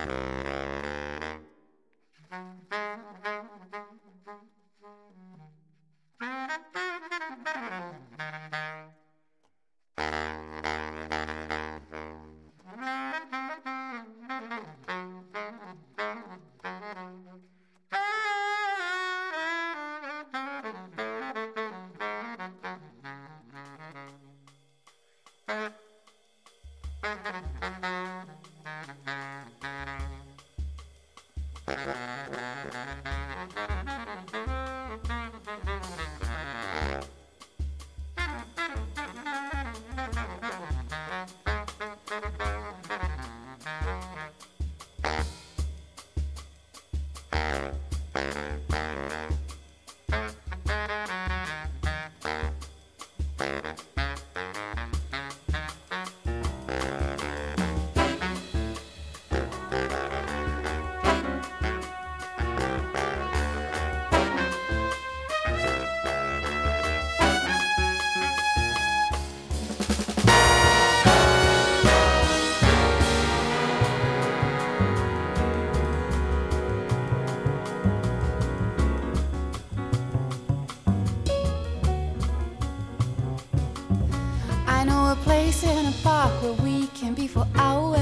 In a park where we can be for hours.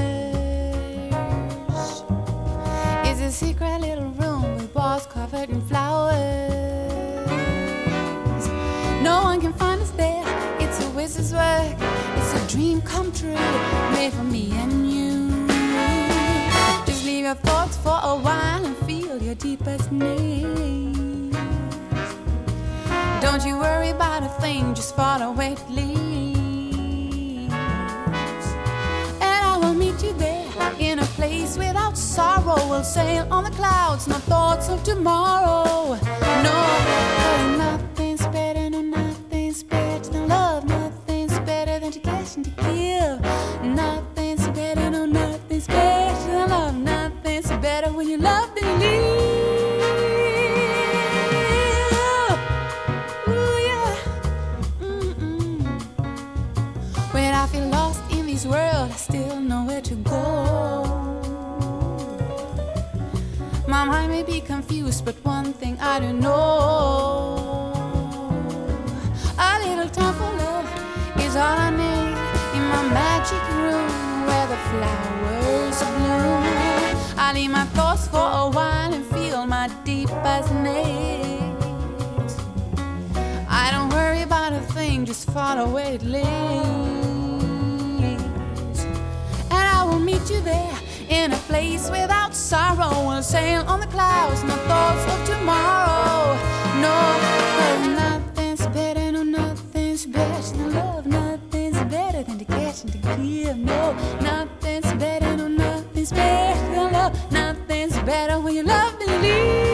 It's a secret little room with walls covered in flowers. No one can find us there. It's a wizard's work. It's a dream come true, made for me and you. Just leave your thoughts for a while and feel your deepest needs. Don't you worry about a thing, just follow where it leads. You there in a place without sorrow. We'll sail on the clouds, no thoughts of tomorrow. No, cause nothing's better, no, nothing's better than love. Nothing's better than to get and to give. Nothing's better, no, nothing's better than love. Nothing's better when you love than you live. Ooh, yeah. When I feel lost in this world, I still know where to go. My mind may be confused, but one thing I do know. A little time for love is all I need in my magic room where the flowers bloom. I leave my thoughts for a while and feel my deepest needs. I don't worry about a thing, just follow where it leads. Meet you there in a place without sorrow. We'll sail on the clouds, no thoughts of tomorrow. No, cause nothing's better, no, nothing's better than love. Nothing's better than to catch and to give. No, nothing's better, no, nothing's better than love. Nothing's better when you love than you leave.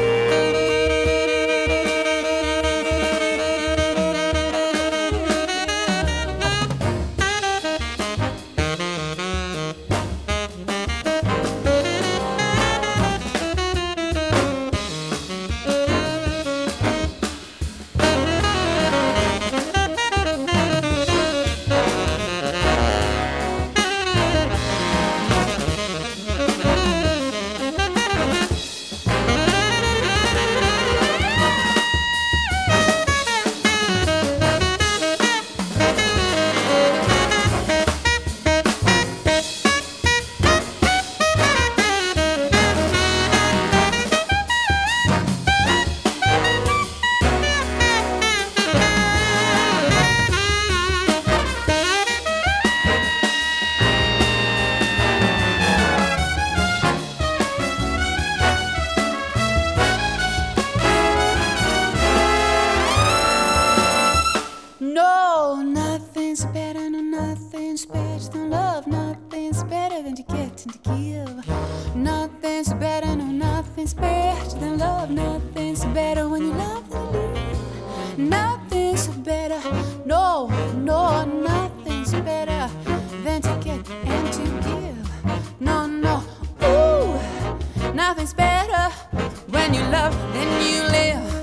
Nothing's better, no, nothing's better than love. Nothing's better when you love than you live. Nothing's better, no, no, nothing's better than to get and to give. No, no, ooh, nothing's better when you love than you live.